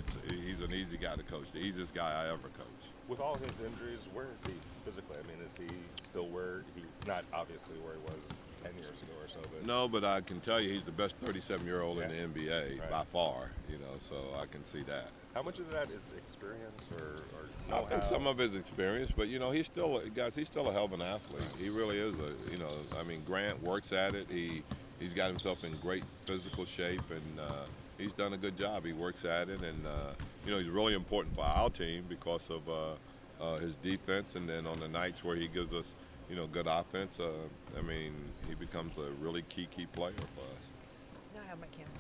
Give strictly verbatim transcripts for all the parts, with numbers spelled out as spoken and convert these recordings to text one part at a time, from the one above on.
it's he's an easy guy to coach, the easiest guy I ever coached. With all his injuries, where is he physically? I mean, is he still where he, not obviously where he was ten years ago or so, but. No, but I can tell you he's the best thirty-seven-year-old Yeah. in the N B A Right. by far, you know, so I can see that. How much of that is experience or, or I know-how? think some of his experience, but you know, he's still, guys, he's still a hell of an athlete. He really is a, you know, I mean, Grant works at it. He, he's got himself in great physical shape, and uh, he's done a good job. He works at it, and uh, you know, he's really important for our team because of uh, uh, his defense, and then on the nights where he gives us, you know, good offense, uh, I mean, he becomes a really key, key player for us. Now I have my camera.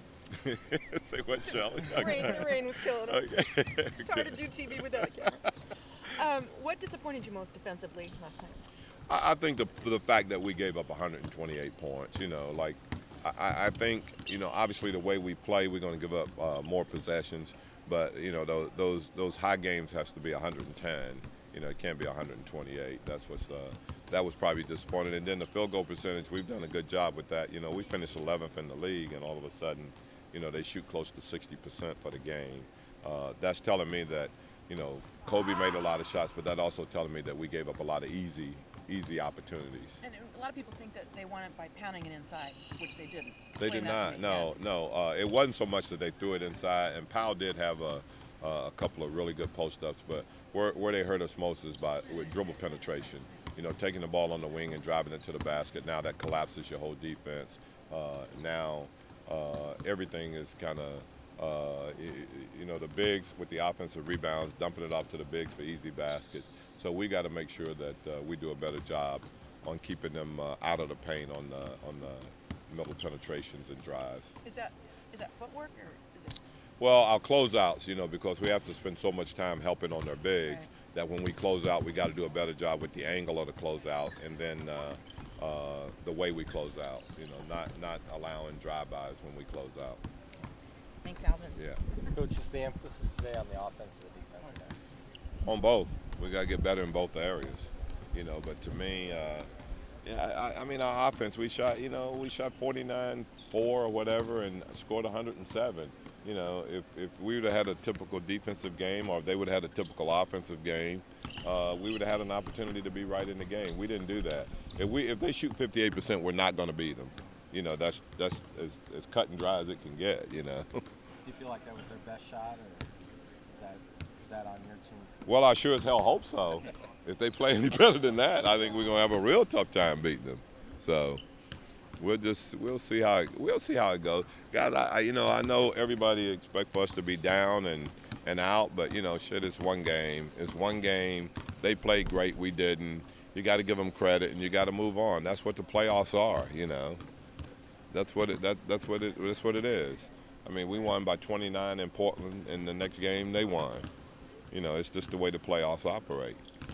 Say what, Shelley? The rain, the rain was killing us. Okay. It's hard to do T V without a camera. Um, what disappointed you most defensively last night? I, I think the the fact that we gave up one hundred twenty-eight points, you know, like I, I think, you know, obviously the way we play, we're going to give up uh, more possessions, but you know, those those those high games has to be one hundred ten. You know, it can't be one hundred twenty-eight. That's what's uh, that was probably disappointing. And then the field goal percentage, we've done a good job with that. You know, we finished eleventh in the league, and all of a sudden, you know, they shoot close to sixty percent for the game. Uh, that's telling me that, you know, Kobe made a lot of shots, but that also telling me that we gave up a lot of easy, easy opportunities. And a lot of people think that they won it by pounding it inside, which they didn't. They Explain did that to not. me. No, no. Uh, it wasn't so much that they threw it inside, and Powell did have a, a couple of really good post-ups, but where, where they hurt us most is by with dribble penetration. You know, taking the ball on the wing and driving it to the basket. Now that collapses your whole defense. Uh, now uh, everything is kind of, uh, you know, the bigs with the offensive rebounds, dumping it off to the bigs for easy baskets. So we got to make sure that uh, we do a better job on keeping them uh, out of the paint on the on the middle penetrations and drives. Is that is that footwork or is it? Well, our closeouts, you know, because we have to spend so much time helping on their bigs, Right. that when we close out, we got to do a better job with the angle of the closeout, and then uh, uh, the way we close out. You know, not not allowing drive-bys when we close out. Thanks, Alvin. Yeah. Coach, is the emphasis today on the offense or the defense? On both, we got to get better in both areas. You know, but to me, uh, yeah, I, I mean, our offense, we shot, you know, we shot forty-nine four or whatever, and scored one hundred seven. You know, if, if we would have had a typical defensive game, or if they would have had a typical offensive game, uh, we would have had an opportunity to be right in the game. We didn't do that. If we if they shoot fifty-eight percent, we're not going to beat them. You know, that's that's as, as cut and dry as it can get. You know. Do you feel like that was their best shot, or is that is that on your team? Well, I sure as hell hope so. If they play any better than that, I think we're gonna have a real tough time beating them. So we'll just we'll see how it, we'll see how it goes, guys. I, I you know I know everybody expect for us to be down and and out, but you know shit, it's one game. It's one game. They played great, we didn't. You got to give them credit, and you got to move on. That's what the playoffs are, you know. That's what it that that's what it that's what it is. I mean, we won by twenty-nine in Portland, and the next game they won. You know, it's just the way the playoffs operate.